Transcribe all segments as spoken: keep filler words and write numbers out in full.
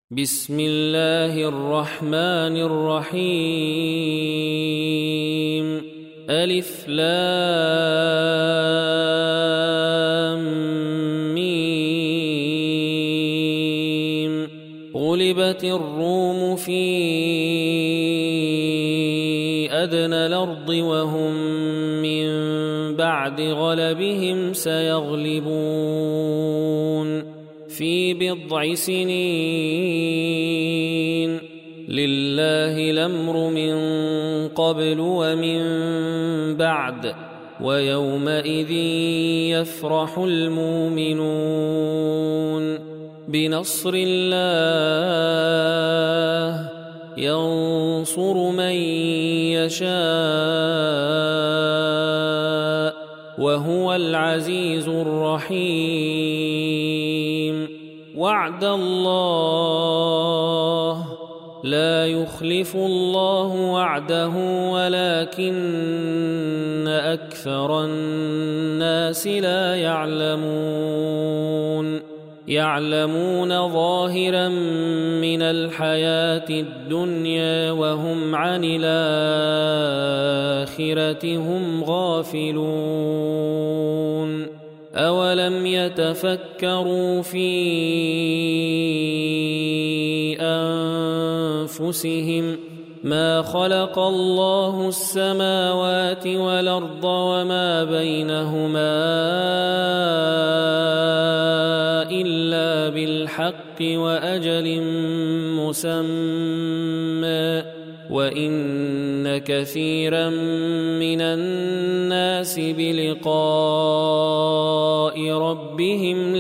بسم الله الرحمن الرحيم ألف لام ميم غلبت الروم في أدنى الأرض وهم من بعد غلبهم سيغلبون في بضع سنين لله الأمر من قبل ومن بعد ويومئذ يفرح المؤمنون بنصر الله ينصر من يشاء وهو العزيز الرحيم وعد الله لا يخلف الله وعده ولكن أكثر الناس لا يعلمون يعلمون ظاهرا من الحياة الدنيا وهم عن الآخرة هم غافلون أولم يتفكروا في أنفسهم ما خلق الله السماوات والأرض وما بينهما إلا بالحق وأجل مسمى وإن كثيرا من الناس بلقاء ربهم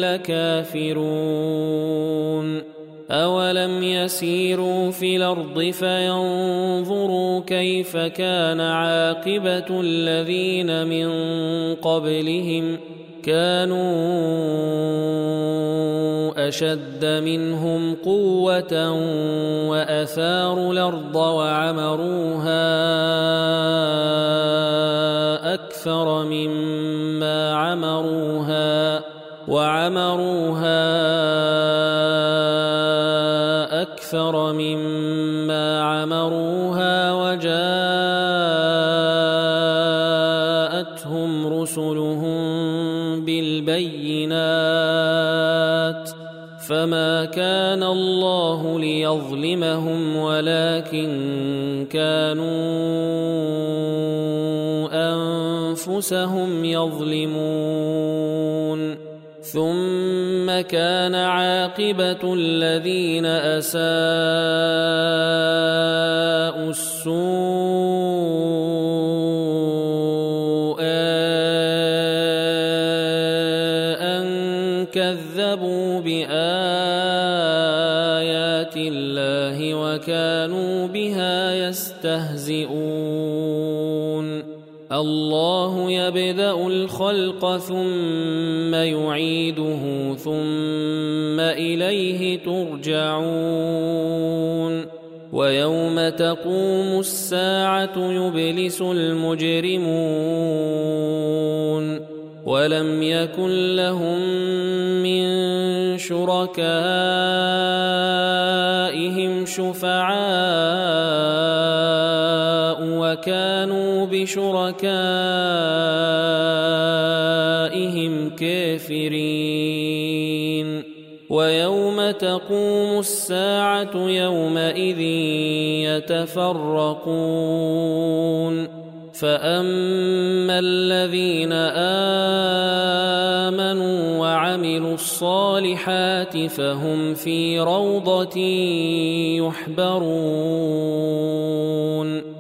لكافرون أولم يسيروا في الأرض فينظروا كيف كان عاقبة الذين من قبلهم كانوا أشد منهم قوة وأثاروا الأرض وعمروها أكثر مما عمروها وعمروها أكثر مما عمروها وجاءتهم رسلهم بالبينات فما كان الله ليظلمهم ولكن كانوا أنفسهم يظلمون ثم كان عاقبة الذين أساءوا السوء أن كذبوا بآيات الله وكانوا بها يستهزئون الله يبدأ الخلق ثم يعيده ثم إليه ترجعون ويوم تقوم الساعة يبلس المجرمون ولم يكن لهم من شركائهم شفعاء وكانوا بشركائهم كافرين ويوم تقوم الساعة يومئذ يتفرقون فأما الذين آمنوا وعملوا الصالحات فهم في روضة يحبرون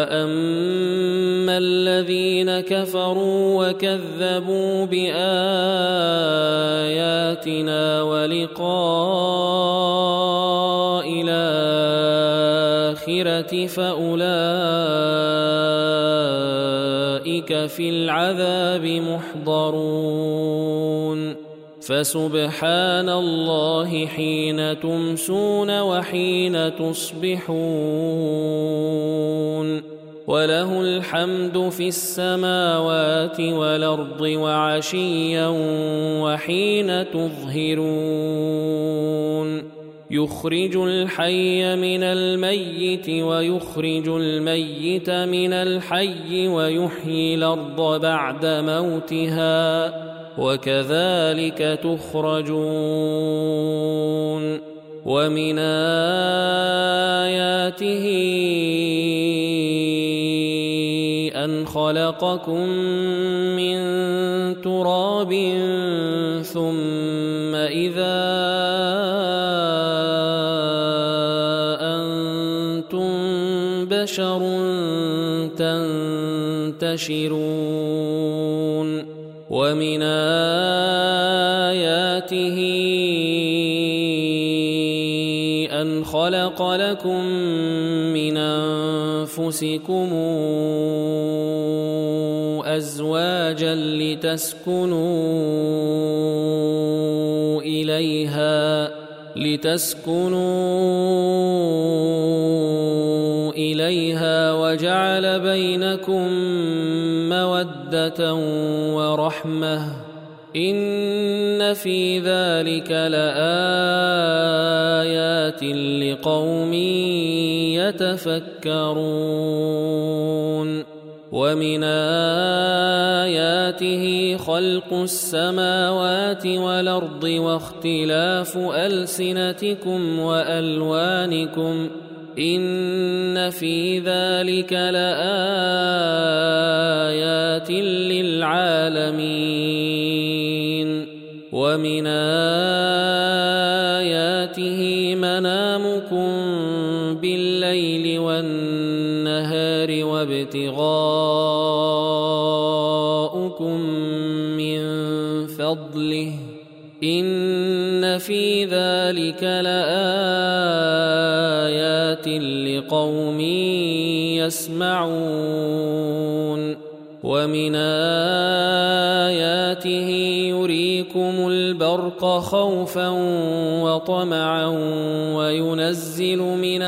وأما الذين كفروا وكذبوا بآياتنا ولقاء الآخرة فأولئك في العذاب محضرون فسبحان الله حين تمسون وحين تصبحون وله الحمد في السماوات والأرض وعشيا وحين تظهرون يخرج الحي من الميت ويخرج الميت من الحي ويحيي الأرض بعد موتها وكذلك تخرجون ومن آياته أن خلقكم من تراب ثم إذا أنتم بشر تنتشرون ومن آياته أن خلق لكم من أنفسكم أزواجا لتسكنوا إليها لتسكنوا إليها وجعل بينكم مودة ورحمة إن في ذلك لآيات لقوم يتفكرون ومن آياته خلق السماوات والأرض واختلاف ألسنتكم وألوانكم إن في ذلك لآيات للعالمين ومن آياته منامكم بالليل والنهار وابتغاؤكم من فضله إن في ذلك لآيات لقوم يسمعون ومن آياته يريكم البرق خوفا وطمعا وينزل من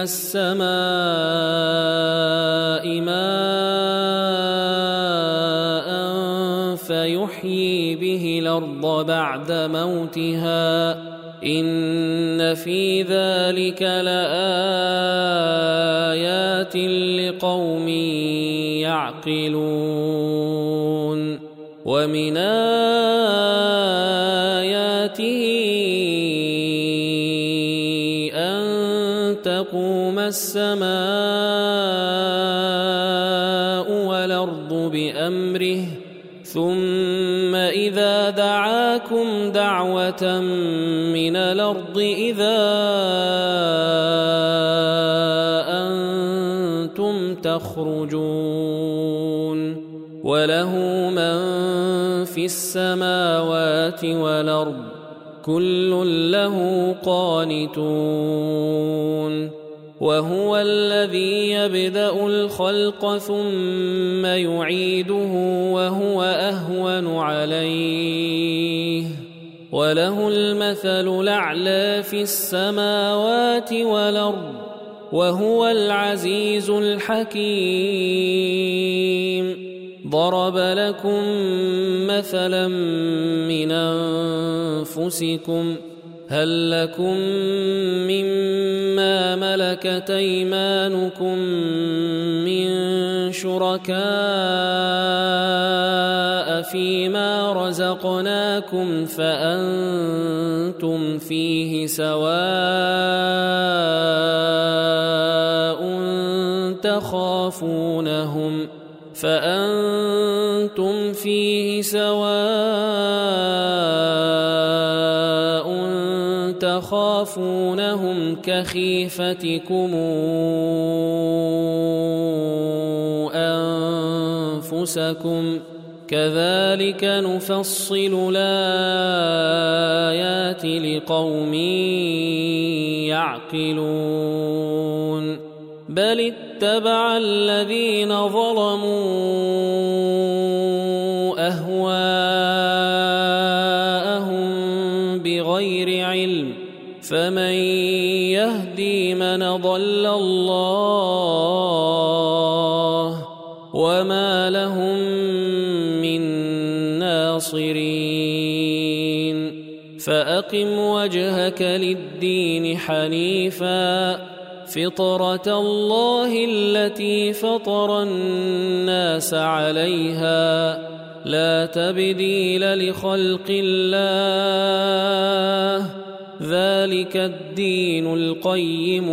السماء ماء فيحيي به الأرض بعد موتها إن في ذلك لآيات لقوم يعقلون ومن آياته أن تقوم السماء والأرض بأمره ثم إذا دعاكم دعوة من الأرض إذا أنتم تخرجون وله من في السماوات والأرض كل له قانتون وهو الذي يبدأ الخلق ثم يعيده وهو أهون عليه وله المثل الأعلى في السماوات والأرض وهو العزيز الحكيم ضرب لكم مثلا من أنفسكم هل لكم مما ملكت أيمانكم من شركاء فيما رزقناكم فأنتم فيه سواء تخافونهم فأنتم فيه سواء تخافونهم كخيفتكم أنفسكم كذلك نفصل الآيات لقوم يعقلون بل اتبع الذين ظلموا أهواءهم بغير علم فمن يهدي من ضل الله وما لهم من ناصرين فأقم فأقم وجهك للدين حنيفا فطرة الله التي فطر الناس عليها لا تبديل لخلق الله ذلك الدين القيم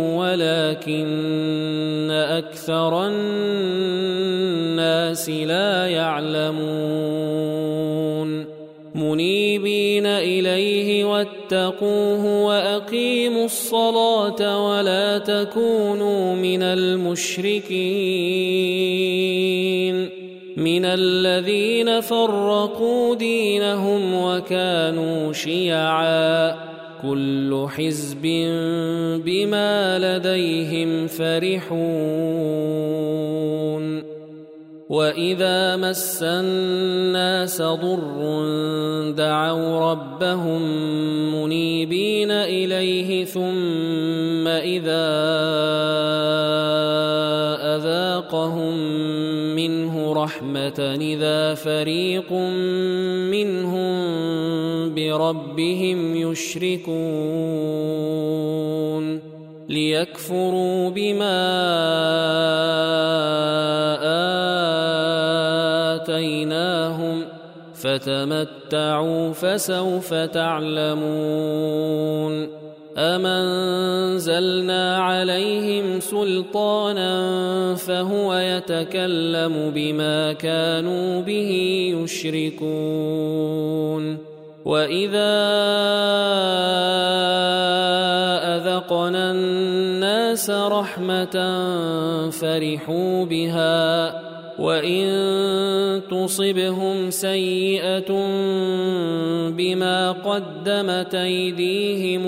ولكن أكثر الناس لا يعلمون منيبين إليه واتقوه وأقيموا الصلاة ولا تكونوا من المشركين من الذين فرقوا دينهم وكانوا شيعا كل حزب بما لديهم فرحون وإذا مس الناس ضر دعوا ربهم منيبين إليه ثم إذا أذاقهم منه رحمة إذا فريق منهم بربهم يشركون ليكفروا بما آتيناهم فتمتعوا فسوف تعلمون أم أنزلنا عليهم سلطانا فهو يتكلم بما كانوا به يشركون وإذا أذقنا الناس رحمة فرحوا بها وإن تصبهم سيئة بما قدمت أيديهم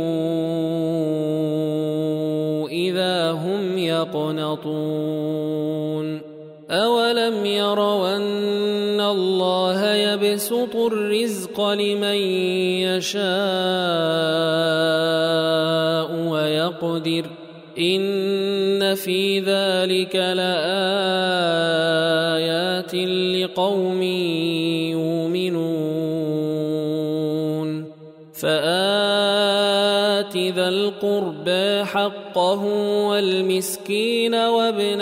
إذا هم يقنطون أولم يروا أن الله يبسط الرزق لمن يشاء ويقدر إن في ذلك لآيات لقوم يؤمنون فآت ذا القربى حقه والمسكين وابن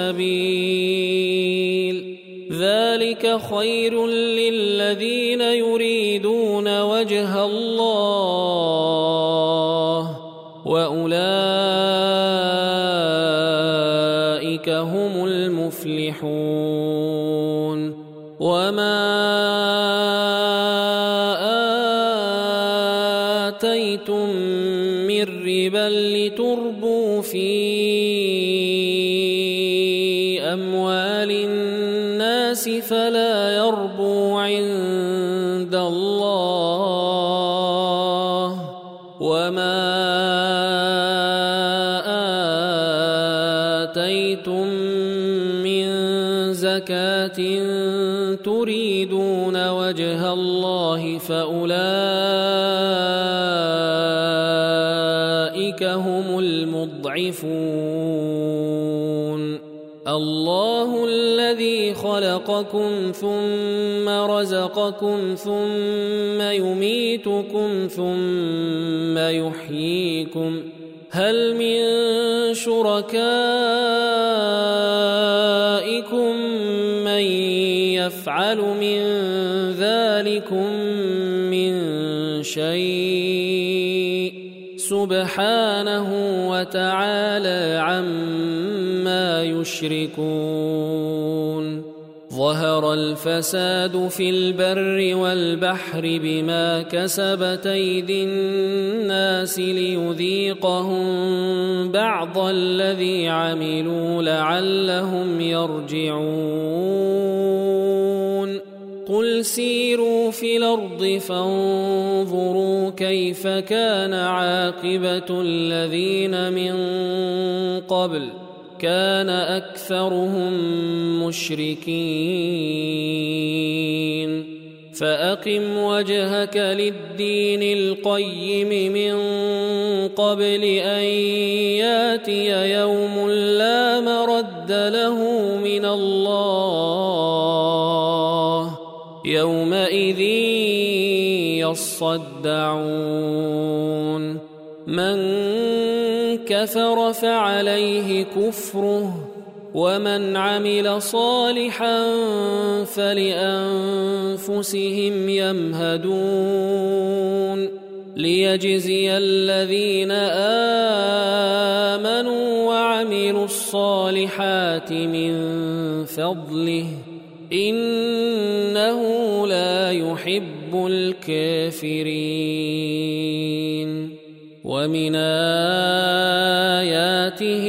السبيل ذلك خير للذين يريدون وجه الله وأولئك هم المفلحون وما آتيتم من ربا لتربوا في أموال الناس فلا يربو عند الله وما آتيتم من زكاة تريدون وجه الله فأولئك هم المضعفون الله الذي خلقكم ثم رزقكم ثم يميتكم ثم يحييكم هل من شركائكم من يفعل من ذلكم من شيء سبحانه وتعالى عما يشركون ظهر الفساد في البر والبحر بما كسبت أيدي الناس ليذيقهم بعض الذي عملوا لعلهم يرجعون قل سيروا في الأرض فانظروا كيف كان عاقبة الذين من قبل كان أكثرهم مشركين فأقم وجهك للدين القيم من قبل أن ياتي يوم لا مرد له من الله يومئذ يصدقون يصدعون من كفر فعليه كفره ومن عمل صالحا فلأنفسهم يمهدون ليجزي الذين آمنوا وعملوا الصالحات من فضله إنه لا يحب الكافرين ومن آياته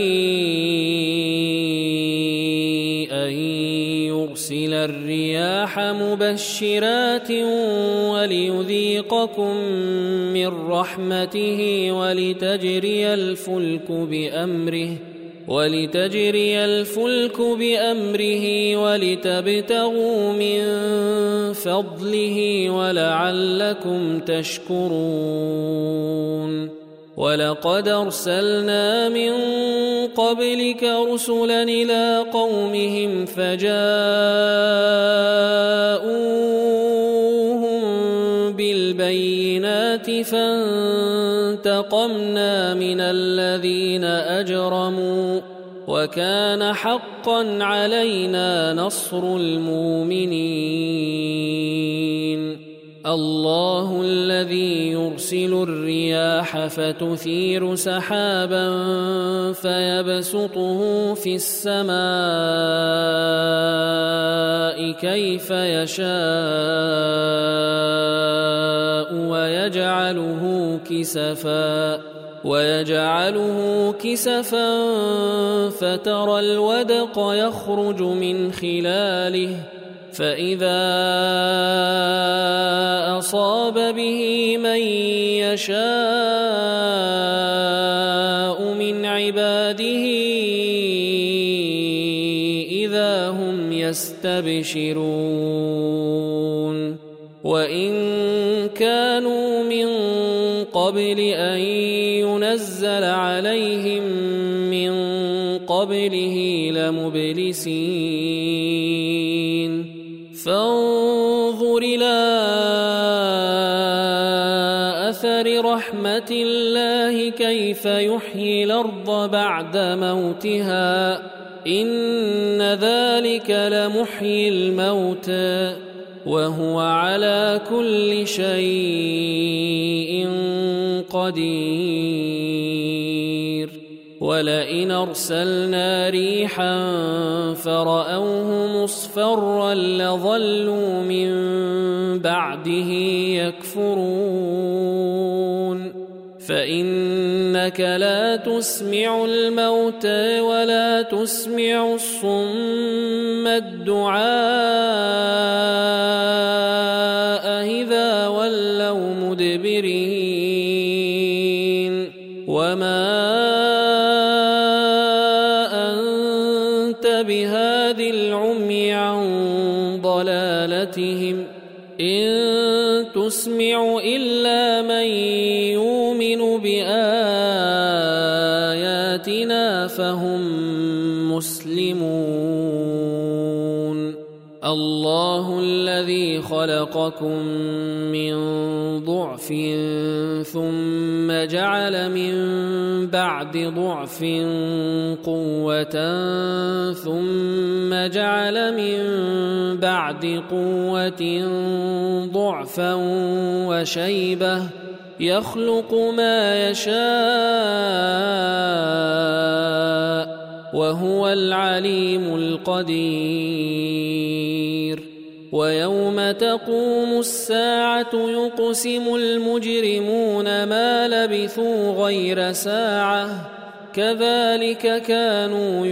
أن يرسل الرياح مبشرات وليذيقكم من رحمته ولتجري الفلك بأمره ولتجري الفلك بأمره ولتبتغوا من فضله ولعلكم تشكرون ولقد أرسلنا من قبلك رسلا إلى قومهم فجاءوهم بالبينات فانتقمنا من الذين أجرموا وكان حقا علينا نصر المؤمنين الله الذي يرسل الرياح فتثير سحابا فيبسطه في السماء كيف يشاء ويجعله كسفا ويجعله كسفا فترى الودق يخرج من خلاله فإذا أصاب به من يشاء من عباده إذا هم يستبشرون وإن كانوا من قبل أن ينزل عليهم من قبله لمبلسين فانظر إلى أثر رحمة الله كيف يحيي الأرض بعد موتها إن ذلك لمحيي الموتى وهو على كل شيء قدير ولئن أرسلنا ريحا فرأوه مصفرا لظلوا من بعده يكفرون فإنك لا تسمع الموتى ولا تسمع الصم الدعاء إذا ولوا مدبرين وما بهاد العمي عن ضلالتهم إن تسمع إلا من يؤمن بآياتنا فهم مسلمون الله الذي خلقكم من ضعف ثم جعل من بعد ضعف قوة ثم جعل من بعد قوة ضعفا وشيبة يخلق ما يشاء وهو العليم القدير ويوم تقوم الساعة يقسم المجرمون ما لبثوا غير ساعة كذلك كانوا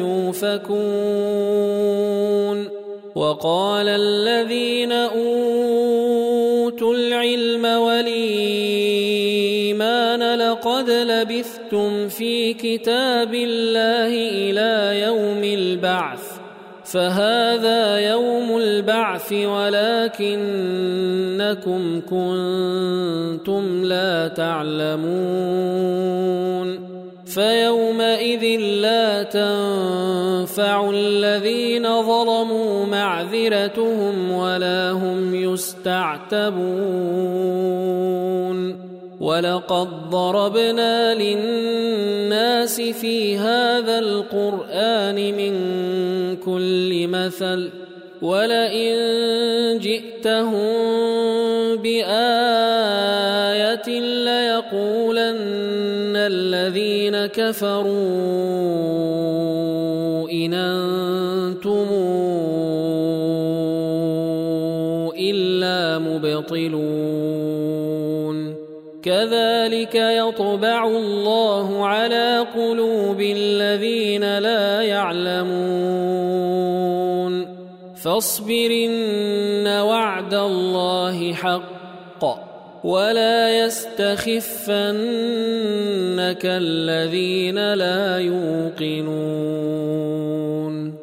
يؤفكون وقال الذين أوتوا العلم والإيمان لقد لبثتم في كتاب الله إلى يوم البعث فهذا يوم البعث ولكنكم كنتم لا تعلمون فيومئذ لا تنفع الذين ظلموا معذرتهم ولا هم يستعتبون ولقد ضربنا للناس في هذا القرآن من كل مثل ولئن جئتهم بآية ليقولن الذين كفروا إن أنتم إلا مبطلون كذلك يطبع الله على قلوب الذين لا يعلمون فاصبر إن وعد الله حق ولا يستخفنك الذين لا يوقنون